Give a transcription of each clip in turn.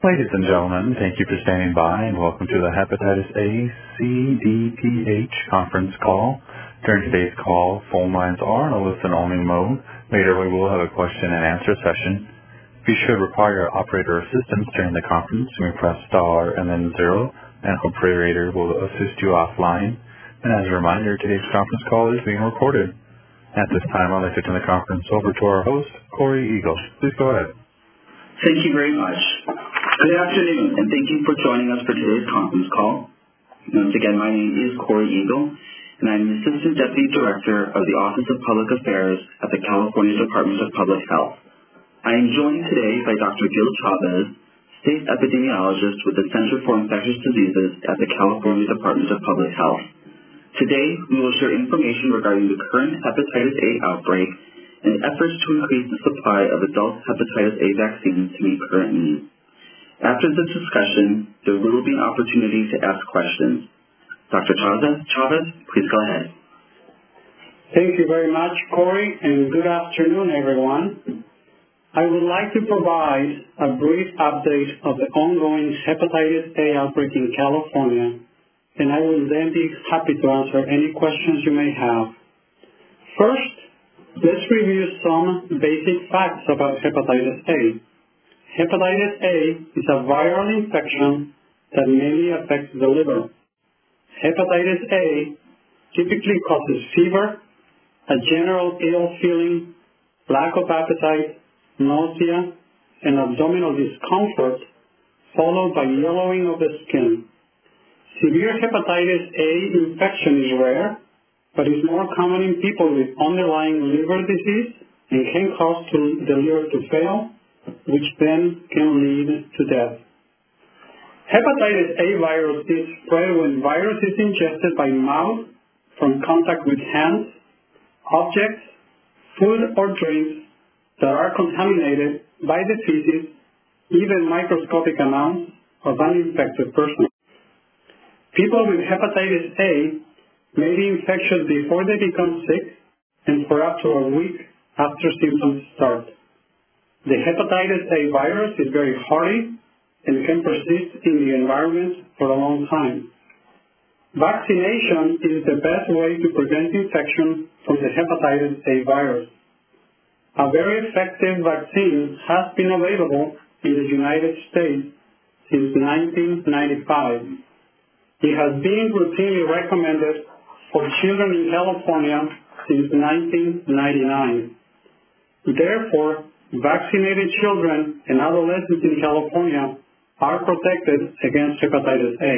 Ladies and gentlemen, thank you for standing by and welcome to the Hepatitis A CDPH conference call. During today's call, phone lines are in a listen-only mode. Later we will have a question and answer session. If you should require operator assistance during the conference, you may press star and then 0, and an operator will assist you offline. And as a reminder, today's conference call is being recorded. At this time, I'd like to turn the conference over to our host, Corey Eagle. Please go ahead. Thank you very much. Good afternoon, and thank you for joining us for today's conference call. Once again, my name is Corey Eagle, and I'm the Assistant Deputy Director of the Office of Public Affairs at the California Department of Public Health. I am joined today by Dr. Gil Chavez, State Epidemiologist with the Center for Infectious Diseases at the California Department of Public Health. Today, we will share information regarding the current hepatitis A outbreak and efforts to increase the supply of adult hepatitis A vaccines to meet current needs. After this discussion, there will be an opportunity to ask questions. Dr. Chavez, please go ahead. Thank you very much, Corey, and good afternoon, everyone. I would like to provide a brief update of the ongoing hepatitis A outbreak in California, and I will then be happy to answer any questions you may have. First, let's review some basic facts about hepatitis A. Hepatitis A is a viral infection that mainly affects the liver. Hepatitis A typically causes fever, a general ill feeling, lack of appetite, nausea, and abdominal discomfort, followed by yellowing of the skin. Severe hepatitis A infection is rare, but is more common in people with underlying liver disease and can cause the liver to fail, which then can lead to death. Hepatitis A virus is spread when virus is ingested by mouth from contact with hands, objects, food or drinks that are contaminated by the feces, even microscopic amounts of an infected person. People with hepatitis A may be infectious before they become sick and for up to a week after symptoms start. The hepatitis A virus is very hardy and can persist in the environment for a long time. Vaccination is the best way to prevent infection from the hepatitis A virus. A very effective vaccine has been available in the United States since 1995. It has been routinely recommended for children in California since 1999. Therefore, vaccinated children and adolescents in California are protected against hepatitis A.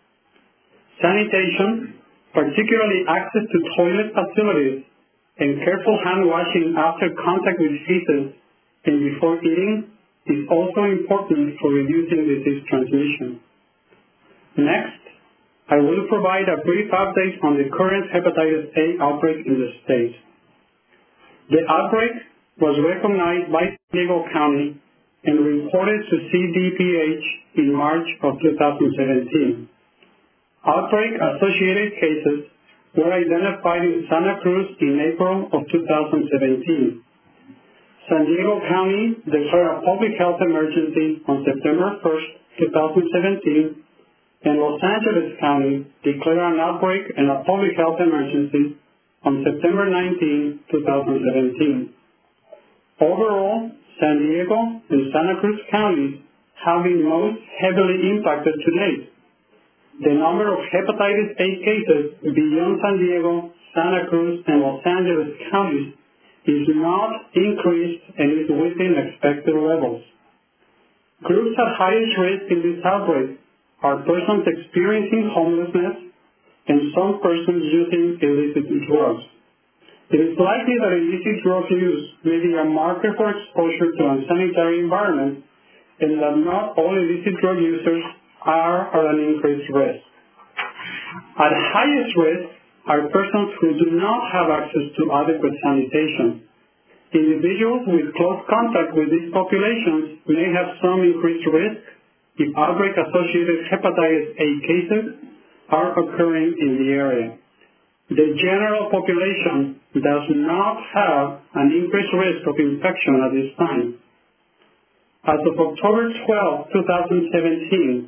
Sanitation, particularly access to toilet facilities and careful hand washing after contact with feces and before eating, is also important for reducing disease transmission. Next, I will provide a brief update on the current hepatitis A outbreak in the state. The outbreak was recognized by San Diego County and reported to CDPH in March of 2017. Outbreak-associated cases were identified in Santa Cruz in April of 2017. San Diego County declared a public health emergency on September 1st, 2017, and Los Angeles County declared an outbreak and a public health emergency on September 19, 2017. Overall, San Diego and Santa Cruz counties have been most heavily impacted to date. The number of hepatitis A cases beyond San Diego, Santa Cruz, and Los Angeles counties is not increased and is within expected levels. Groups at highest risk in this outbreak are persons experiencing homelessness and some persons using illicit drugs. It is likely that illicit drug use may be a marker for exposure to unsanitary environments and that not all illicit drug users are at an increased risk. At highest risk are persons who do not have access to adequate sanitation. Individuals with close contact with these populations may have some increased risk if outbreak-associated hepatitis A cases are occurring in the area. The general population does not have an increased risk of infection at this time. As of October 12, 2017,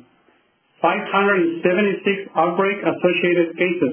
576 outbreak-associated cases,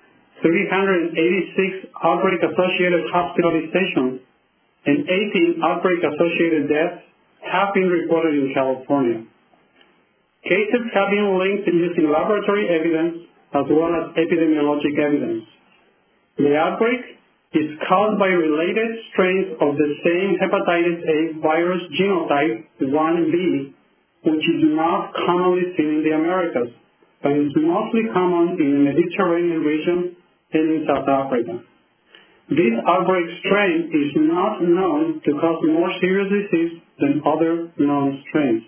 386 outbreak-associated hospitalizations, and 18 outbreak-associated deaths have been reported in California. Cases have been linked using laboratory evidence as well as epidemiologic evidence. The outbreak is caused by related strains of the same hepatitis A virus genotype 1B, which is not commonly seen in the Americas, but is mostly common in the Mediterranean region and in South Africa. This outbreak strain is not known to cause more serious disease than other known strains.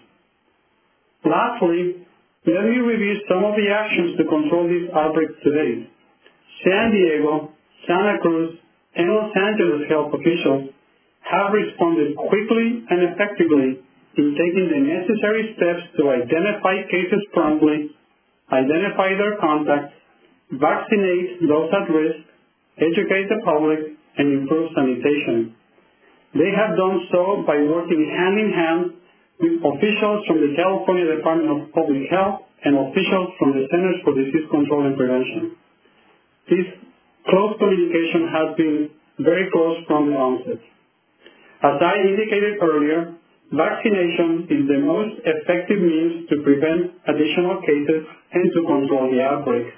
Lastly, let me review some of the actions to control these outbreaks today. San Diego, Santa Cruz, and Los Angeles health officials have responded quickly and effectively in taking the necessary steps to identify cases promptly, identify their contacts, vaccinate those at risk, educate the public, and improve sanitation. They have done so by working hand in hand with officials from the California Department of Public Health and officials from the Centers for Disease Control and Prevention. This close communication has been very close from the onset. As I indicated earlier, vaccination is the most effective means to prevent additional cases and to control the outbreak.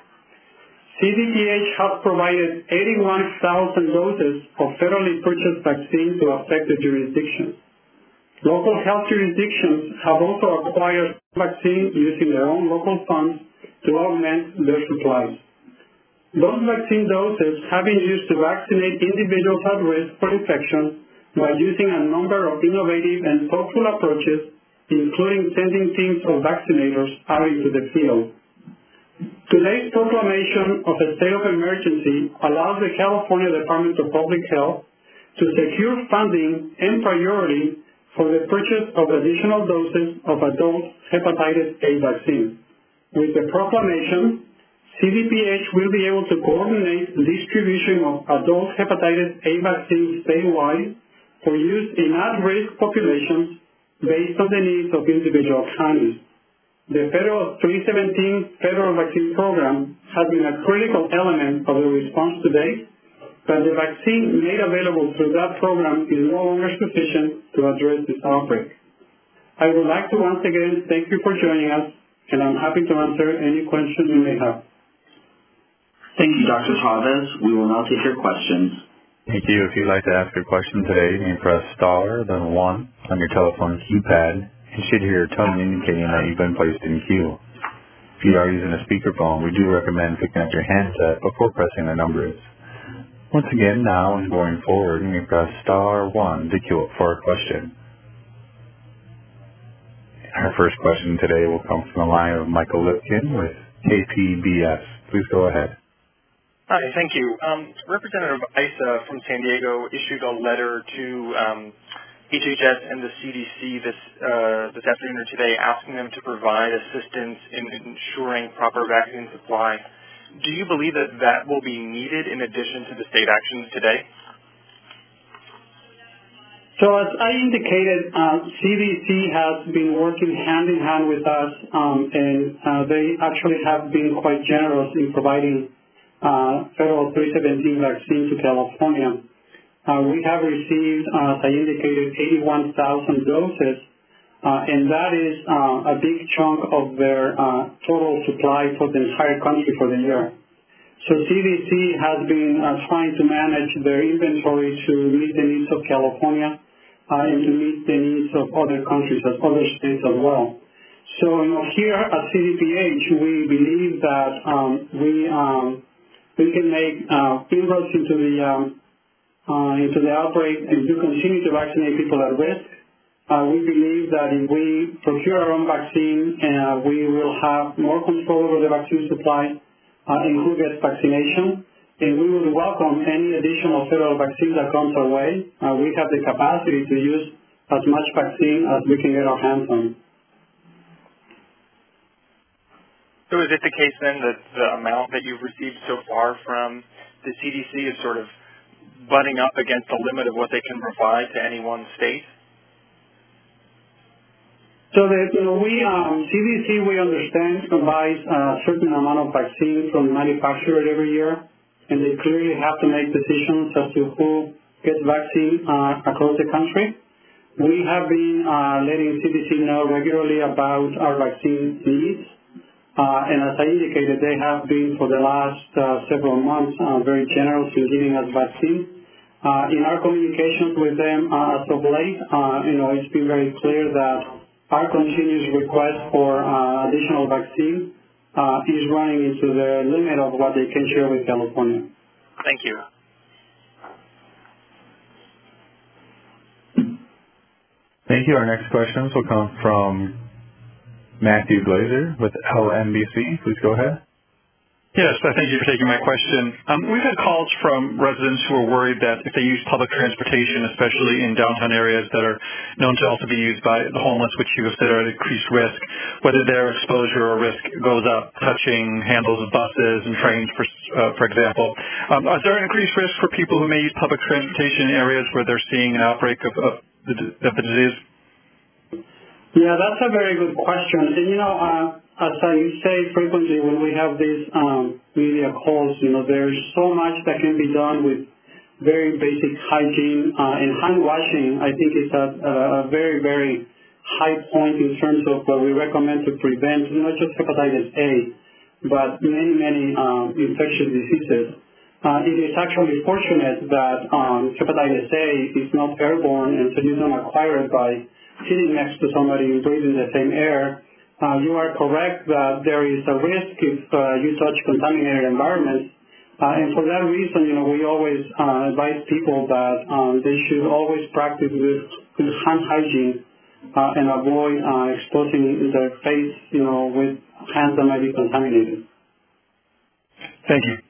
CDPH has provided 81,000 doses of federally purchased vaccine to affected jurisdictions. Local health jurisdictions have also acquired vaccine using their own local funds to augment their supplies. Those vaccine doses have been used to vaccinate individuals at risk for infection by using a number of innovative and thoughtful approaches, including sending teams of vaccinators out into the field. Today's proclamation of a state of emergency allows the California Department of Public Health to secure funding and priority for the purchase of additional doses of adult hepatitis A vaccine. With the proclamation, CDPH will be able to coordinate the distribution of adult hepatitis A vaccines statewide for use in at-risk populations based on the needs of individual counties. The Federal 317 Federal Vaccine Program has been a critical element of the response to date, but the vaccine made available through that program is no longer sufficient to address this outbreak. I would like to once again thank you for joining us, and I'm happy to answer any questions you may have. Thank you, Dr. Chavez. We will now take your questions. Thank you. If you'd like to ask a question today, you may press star, then 1 on your telephone keypad, and you should hear a tone indicating that you've been placed in queue. If you are using a speakerphone, we do recommend picking up your handset before pressing the numbers. Once again, now and going forward, you may press star 1 to queue up for a question. Our first question today will come from the line of Michael Lipkin with KPBS. Please go ahead. Hi, thank you. Representative Issa from San Diego issued a letter to HHS and the CDC this afternoon or today asking them to provide assistance in ensuring proper vaccine supply. Do you believe that that will be needed in addition to the state actions today? So as I indicated, CDC has been working hand in hand with us, and they actually have been quite generous in providing Federal 317 vaccine to California. We have received, as I indicated, 81,000 doses, and that is a big chunk of their total supply for the entire country for the year. So CDC has been trying to manage their inventory to meet the needs of California and to meet the needs of other countries, other states as well. So here at CDPH, we believe that we can make inroads into the outbreak and to continue to vaccinate people at risk. We believe that if we procure our own vaccine, we will have more control over the vaccine supply, include vaccination, and we would welcome any additional federal vaccine that comes our way. We have the capacity to use as much vaccine as we can get our hands on. So is it the case then that the amount that you've received so far from the CDC is sort of butting up against the limit of what they can provide to any one state? So CDC, we understand, buys a certain amount of vaccine from the manufacturer every year, and they clearly have to make decisions as to who gets vaccine across the country. We have been letting CDC know regularly about our vaccine needs, and as I indicated, they have been for the last several months very generous in giving us vaccine. In our communications with them as of late, it's been very clear that our continuous request for additional vaccine is running into the limit of what they can share with California. Thank you. Thank you. Our next questions will come from Matthew Glazer with LNBC. Please go ahead. Yes, thank you for taking my question. We've had calls from residents who are worried that if they use public transportation, especially in downtown areas that are known to also be used by the homeless, which you have said are at increased risk, whether their exposure or risk goes up touching handles of buses and trains, for example. Is there an increased risk for people who may use public transportation in areas where they're seeing an outbreak of the disease? Yeah, that's a very good question. And, as I say frequently when we have these media calls, there's so much that can be done with very basic hygiene. And hand washing, I think, is a very, very high point in terms of what we recommend to prevent not just hepatitis A, but many, many infectious diseases. It is actually fortunate that hepatitis A is not airborne, and so you don't acquire it by sitting next to somebody and breathing the same air. You are correct that there is a risk if you touch contaminated environments. And for that reason, we always advise people that they should always practice with hand hygiene and avoid exposing their face, with hands that might be contaminated. Thank you.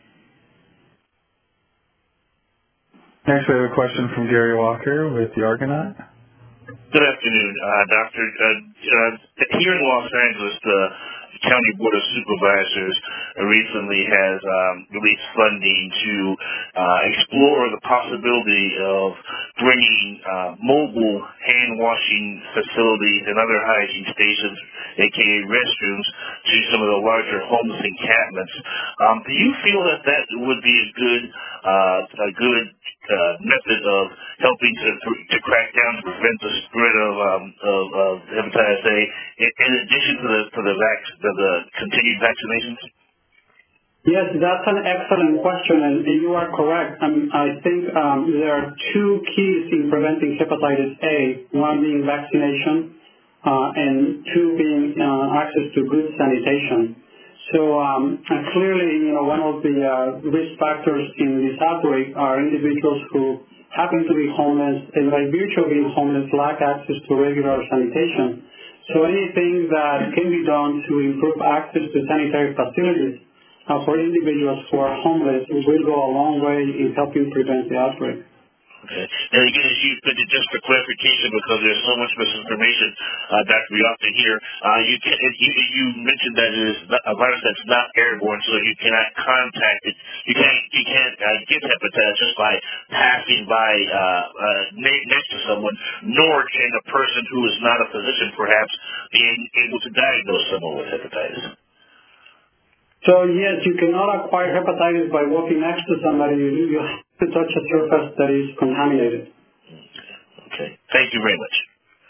Next, we have a question from Gary Walker with the Argonaut. Good afternoon, Doctor. Here in Los Angeles, the County Board of Supervisors recently has released funding to explore the possibility of bringing mobile hand-washing facilities and other hygiene stations, aka restrooms, to some of the larger homeless encampments. Do you feel that would be a good method of helping to crack down to prevent the spread of hepatitis A, in addition to the continued vaccinations? Yes, that's an excellent question, and you are correct. I think there are two keys in preventing hepatitis A, one being vaccination, and two being access to good sanitation. So clearly, one of the risk factors in this outbreak are individuals who happen to be homeless and by virtue of being homeless lack access to regular sanitation. So anything that can be done to improve access to sanitary facilities for individuals who are homeless will go a long way in helping prevent the outbreak. Okay. And again, as you put it, just for clarification, because there's so much misinformation, Dr. We often hear, you mentioned that it is a virus that's not airborne, so you cannot contact it. You can't get hepatitis just by passing by next to someone, nor can a person who is not a physician perhaps being able to diagnose someone with hepatitis. So yes, you cannot acquire hepatitis by walking next to somebody. You have to touch a surface that is contaminated. Okay. Thank you very much.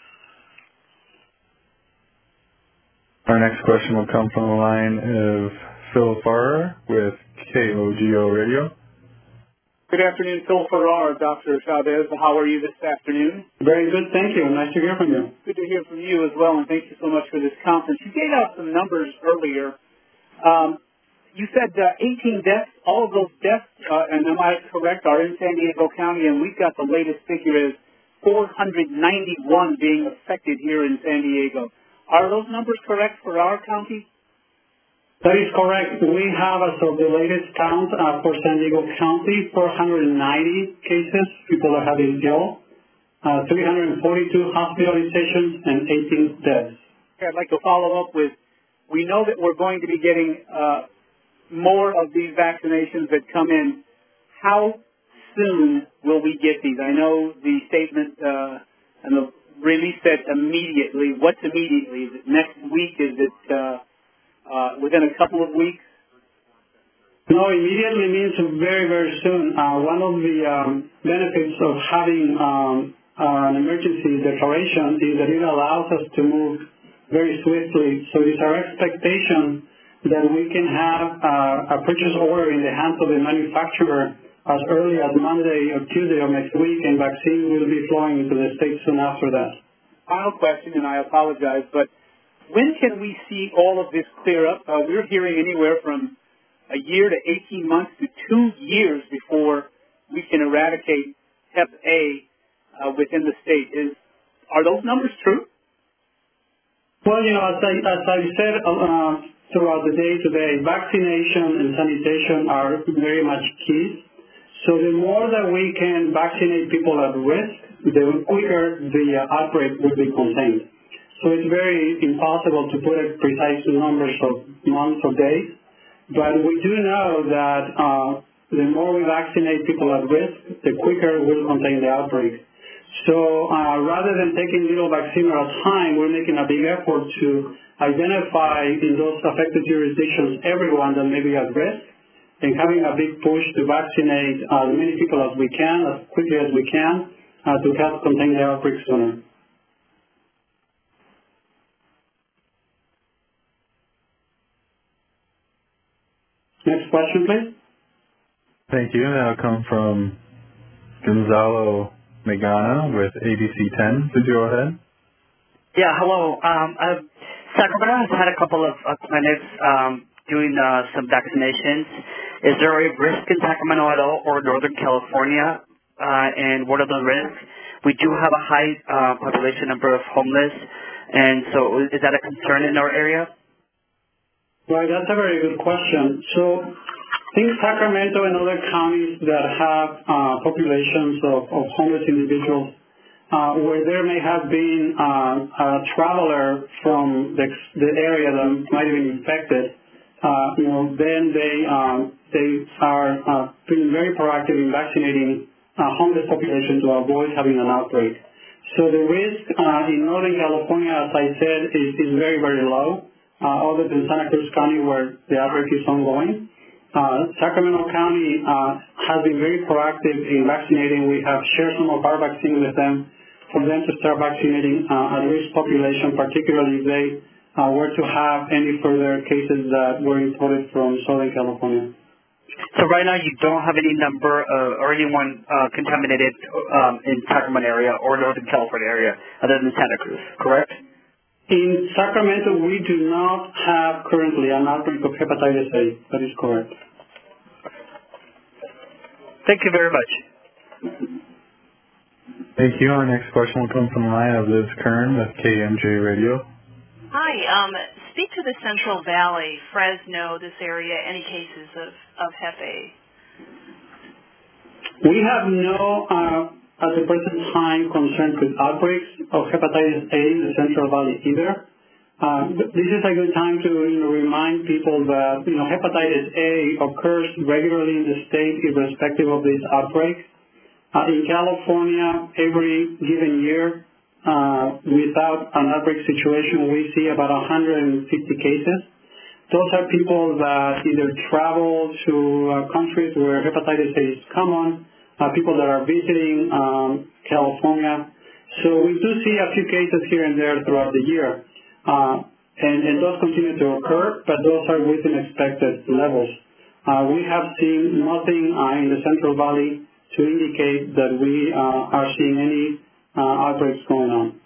Our next question will come from the line of Phil Farrar with KOGO Radio. Good afternoon, Phil Farrar, Dr. Chavez. How are you this afternoon? Very good, thank you. Nice to hear from you. Good to hear from you as well, and thank you so much for this conference. You gave out some numbers earlier. You said 18 deaths. All of those deaths, and am I correct, are in San Diego County, and we've got the latest figure is 491 being affected here in San Diego. Are those numbers correct for our county? That is correct. We have, as of the latest count for San Diego County, 490 cases. People are having ill, 342 hospitalizations, and 18 deaths. Okay, I'd like to follow up with, we know that we're going to be getting more of these vaccinations that come in. How soon will we get these? I know the statement and release that immediately. What's immediately? Is it next week? Is it within a couple of weeks? No, immediately means very, very soon. One of the benefits of having an emergency declaration is that it allows us to move very swiftly. So it is our expectation that we can have a purchase order in the hands of the manufacturer as early as Monday or Tuesday of next week, and vaccine will be flowing into the state soon after that. Final question, and I apologize, but when can we see all of this clear up? We're hearing anywhere from a year to 18 months to 2 years before we can eradicate Hep A within the state. Are those numbers true? Well, as I said throughout the day today, vaccination and sanitation are very much key. So the more that we can vaccinate people at risk, the quicker the outbreak will be contained. So it's very impossible to put a precise numbers of months or days, but we do know that the more we vaccinate people at risk, the quicker we'll contain the outbreak. So rather than taking little vaccine at a time, we're making a big effort to identify in those affected jurisdictions everyone that may be at risk, and having a big push to vaccinate as many people as we can, as quickly as we can, to help contain the outbreak sooner. Next question, please. Thank you. That'll come from Gonzalo Megana with ABC 10. Please go ahead. Yeah, hello. Sacramento has had a couple of clinics doing some vaccinations. Is there a risk in Sacramento at all or Northern California? And what are the risks? We do have a high population number of homeless, and so is that a concern in our area? Right, that's a very good question. So I think Sacramento and other counties that have populations of homeless individuals where there may have been a traveler from the area that might have been infected, then they are being very proactive in vaccinating homeless population to avoid having an outbreak. So the risk in Northern California, as I said, is very, very low, other than Santa Cruz County where the outbreak is ongoing. Sacramento County has been very proactive in vaccinating. We have shared some of our vaccine with them for them to start vaccinating at-risk population, particularly if they were to have any further cases that were imported from Southern California. So right now you don't have any number or anyone contaminated in Sacramento area or Northern California area other than Santa Cruz, correct? In Sacramento, we do not have currently an outbreak of hepatitis A. That is correct. Thank you very much. Thank you. Our next question will come from the line of Liz Kern with KMJ Radio. Hi. Speak to the Central Valley, Fresno, this area, any cases of Hep A? We have no, at the present time, concern with outbreaks of hepatitis A in the Central Valley either. This is a good time to remind people that hepatitis A occurs regularly in the state irrespective of this outbreak. In California, every given year, without an outbreak situation, we see about 150 cases. Those are people that either travel to countries where hepatitis A is common, people that are visiting California. So we do see a few cases here and there throughout the year. And those continue to occur, but those are within expected levels. We have seen nothing in the Central Valley to indicate that we are seeing any outbreaks going on.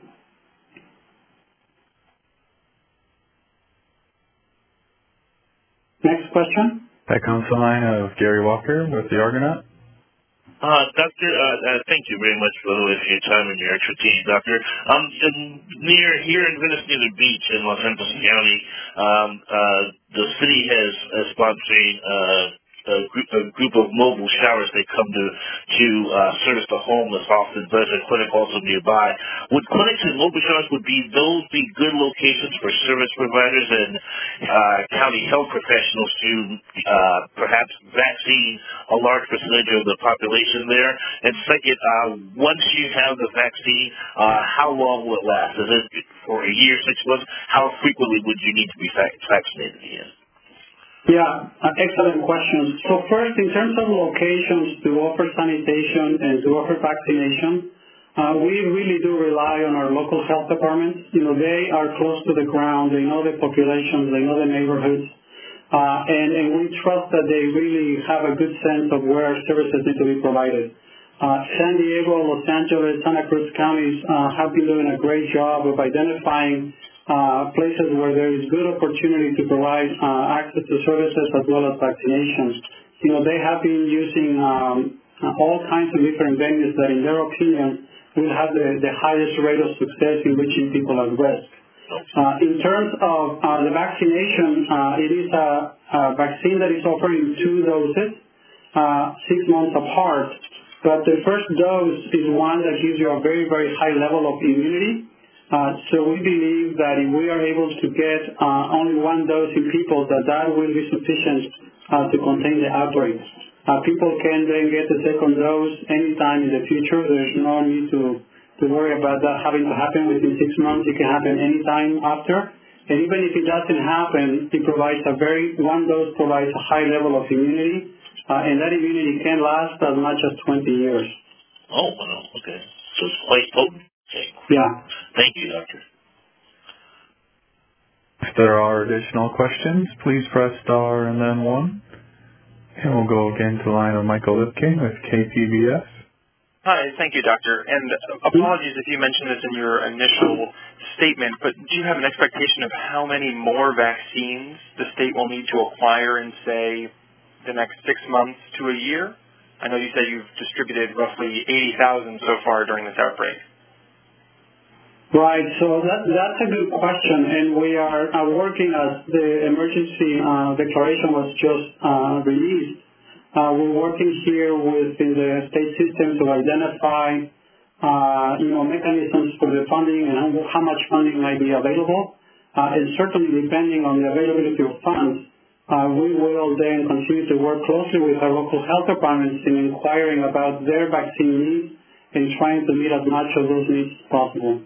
Next question. That comes from the line of Gary Walker with the Argonaut. Doctor, thank you very much, by the way, for your time and your expertise, Doctor. Here in Venice Beach in Los Angeles County, the city has sponsoring a group of mobile showers they come to service the homeless, often there's a clinic also nearby. Would clinics and mobile showers, would those be good locations for service providers and county health professionals to perhaps vaccine a large percentage of the population there? And second, once you have the vaccine, how long will it last? Is it for a year, 6 months? How frequently would you need to be vaccinated again? Yeah, excellent questions. So first, in terms of locations to offer sanitation and to offer vaccination, we really do rely on our local health departments. They are close to the ground. They know the populations. They know the neighborhoods. And we trust that they really have a good sense of where services need to be provided. San Diego, Los Angeles, Santa Cruz counties have been doing a great job of identifying places where there is good opportunity to provide access to services as well as vaccinations. They have been using all kinds of different venues that, in their opinion, will have the highest rate of success in reaching people at risk. In terms of the vaccination, it is a vaccine that is offering 2 doses, 6 months apart. But the first dose is one that gives you a very, very high level of immunity. So we believe that if we are able to get only 1 dose in people, that will be sufficient to contain the outbreak. People can then get the second dose anytime in the future. There's no need to worry about that having to happen within 6 months. It can happen anytime after. And even if it doesn't happen, it provides 1 dose provides a high level of immunity, and that immunity can last as much as 20 years. Oh, wow. Okay. So it's quite potent. Okay. Yeah. Thank you, Doctor. If there are additional questions, please press star and then 1. And we'll go again to the line of Michael Lipkin with KPBS. Hi, thank you, Doctor. And apologies if you mentioned this in your initial statement, but do you have an expectation of how many more vaccines the state will need to acquire in, say, the next 6 months to a year? I know you said you've distributed roughly 80,000 so far during this outbreak. Right. So that's a good question, and we are working as the emergency declaration was just released. We're working here within the state system to identify, mechanisms for the funding and how much funding might be available. And certainly, depending on the availability of funds, we will then continue to work closely with our local health departments in inquiring about their vaccine needs and trying to meet as much of those needs as possible.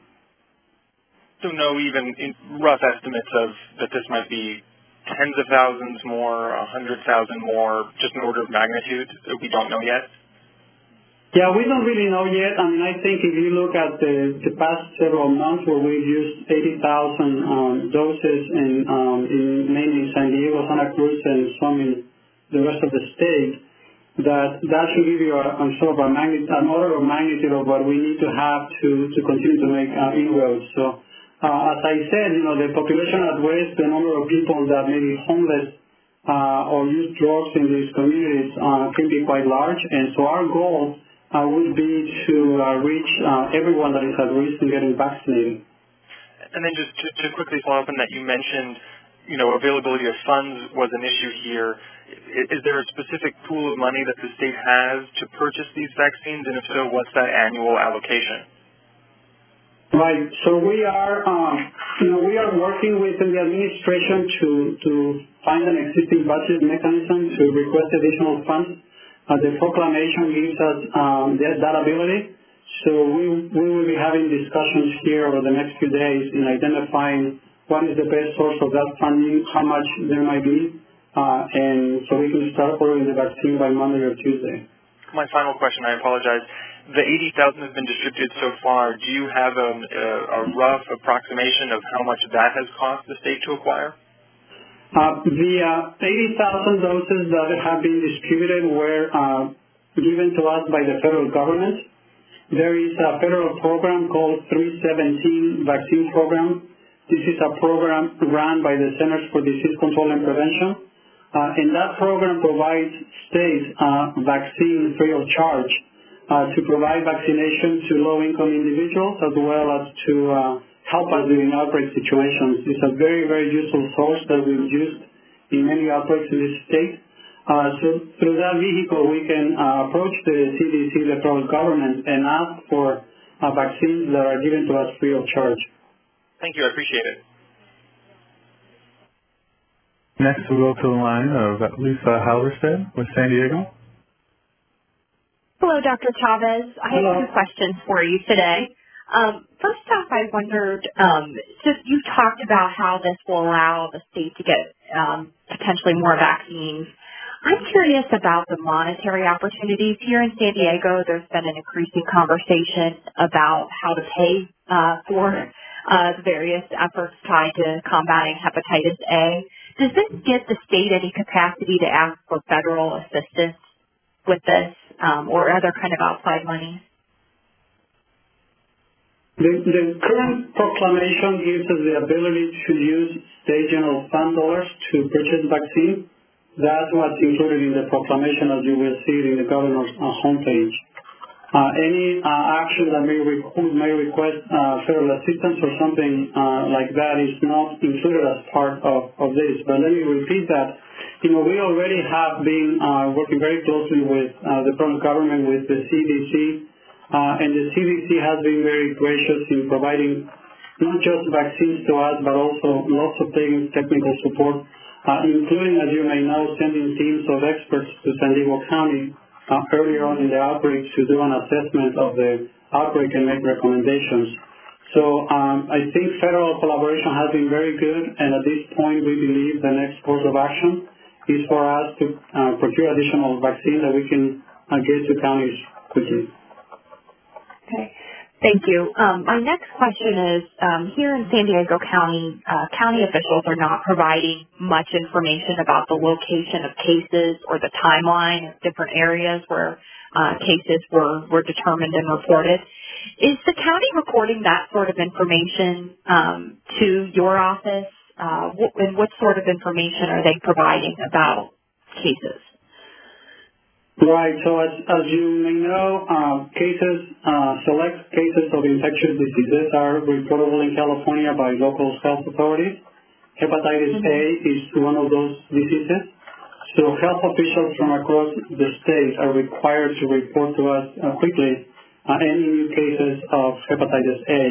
So no even rough estimates of that this might be tens of thousands more, 100,000 more, just an order of magnitude that we don't know yet? Yeah, we don't really know yet. I mean, I think if you look at the past several months where we've used 80,000 doses in mainly San Diego, Santa Cruz, and some in the rest of the state, that should give you an order of magnitude of what we need to have to continue to make inroads. So, as I said, the population at risk, the number of people that may be homeless or use drugs in these communities can be quite large. And so our goal would be to reach everyone that is at risk in getting vaccinated. And then just to quickly follow up on that, you mentioned, availability of funds was an issue here. Is there a specific pool of money that the state has to purchase these vaccines? And if so, what's that annual allocation? Right. So we are working within the administration to find an existing budget mechanism to request additional funds. The proclamation gives us that ability. So we will be having discussions here over the next few days in identifying what is the best source of that funding, how much there might be, and so we can start ordering the vaccine by Monday or Tuesday. My final question, I apologize. The 80,000 has been distributed so far. Do you have a rough approximation of how much that has cost the state to acquire? The 80,000 doses that have been distributed were given to us by the federal government. There is a federal program called 317 Vaccine Program. This is a program run by the Centers for Disease Control and Prevention. And that program provides states vaccine free of charge to provide vaccination to low-income individuals as well as to help us during outbreak situations. It's a very, very useful source that we've used in many outbreaks in this state. So through that vehicle, we can approach the CDC, the federal government, and ask for vaccines that are given to us free of charge. Thank you. I appreciate it. Next, we'll go to the line of Lisa Halverstead with San Diego. Hello, Dr. Chavez. I have 2 questions for you today. First off, I wondered, just you talked about how this will allow the state to get potentially more vaccines. I'm curious about the monetary opportunities. Here in San Diego, there's been an increasing conversation about how to pay for the various efforts tied to combating hepatitis A. Does this give the state any capacity to ask for federal assistance with this or other kind of outside money? The current proclamation gives us the ability to use state general fund dollars to purchase vaccine. That's what's included in the proclamation, as you will see it in the governor's homepage. Any action that may request federal assistance or something like that is not included as part of this. But let me repeat that. We already have been working very closely with the federal government, with the CDC, and the CDC has been very gracious in providing not just vaccines to us, but also lots of technical support, including, as you may know, sending teams of experts to San Diego County earlier on in the outbreak to do an assessment of the outbreak and make recommendations. So I think federal collaboration has been very good, and at this point we believe the next course of action is for us to procure additional vaccine that we can get to counties quickly. Okay. Thank you. My next question is, here in San Diego County, county officials are not providing much information about the location of cases or the timeline of different areas where cases were determined and reported. Is the county recording that sort of information to your office? And what sort of information are they providing about cases? Right. So as you may know, select cases of infectious diseases are reportable in California by local health authorities. Hepatitis A is one of those diseases. So health officials from across the state are required to report to us quickly any new cases of hepatitis A.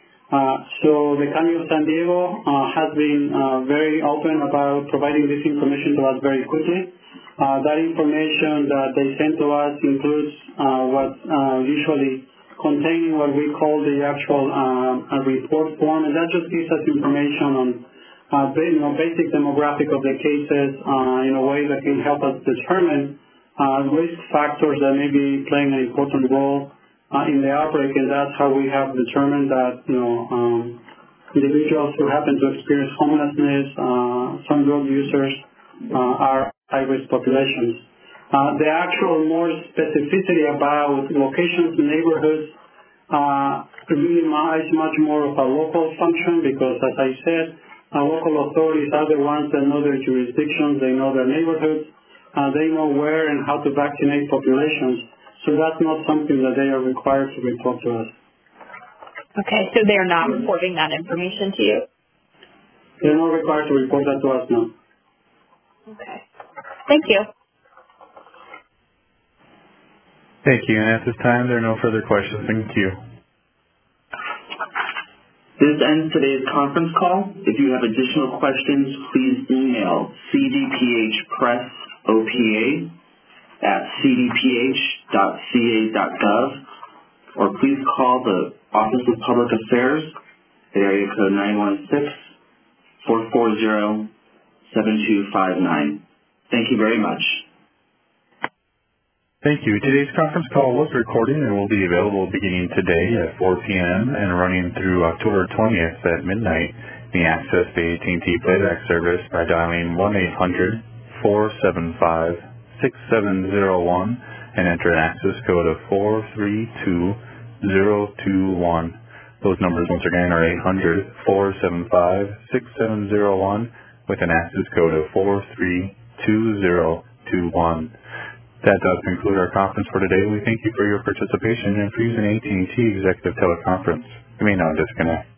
So the County of San Diego has been very open about providing this information to us very quickly. That information that they send to us includes what's usually containing what we call the actual report form, and that just gives us information on basic demographic of the cases in a way that can help us determine risk factors that may be playing an important role in the outbreak, and that's how we have determined that individuals who happen to experience homelessness, some drug users are high-risk populations. The actual more specificity about locations, neighborhoods, really is much more of a local function because, as I said, local authorities are the ones that know their jurisdictions, they know their neighborhoods, they know where and how to vaccinate populations. So that's not something that they are required to report to us. Okay, so they are not reporting that information to you? They're not required to report that to us, no. Okay. Thank you. Thank you. And at this time, there are no further questions. Thank you. This ends today's conference call. If you have additional questions, please email cdphpressopa@cdph.ca.gov or please call the Office of Public Affairs at area code 916-440-7259. Thank you very much. Thank you. Today's conference call was recorded and will be available beginning today at 4 p.m. and running through October 20th at midnight. You may access the AT&T playback service by dialing 1-800-475-6701 and enter an access code of 432021. Those numbers once again are 800-475-6701 with an access code of 432021. That does conclude our conference for today. We thank you for your participation and for using AT&T Executive Teleconference. You may now disconnect.